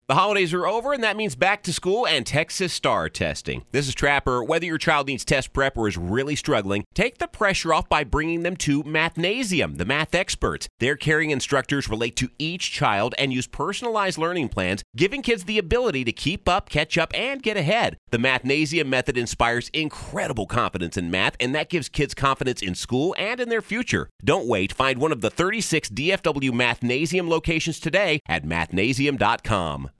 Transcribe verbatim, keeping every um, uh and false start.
The holidays are over, and that means back to school and Texas STAR testing. This is Trapper. Whether your child needs test prep or is really struggling, take the pressure off by bringing them to Mathnasium, the math experts. Their caring instructors relate to each child and use personalized learning plans, giving kids the ability to keep up, catch up, and get ahead. The Mathnasium method inspires incredible confidence in math, and that gives kids confidence in school and in their future. Don't wait. Find one of the thirty-six D F W Mathnasium locations today at mathnasium dot com.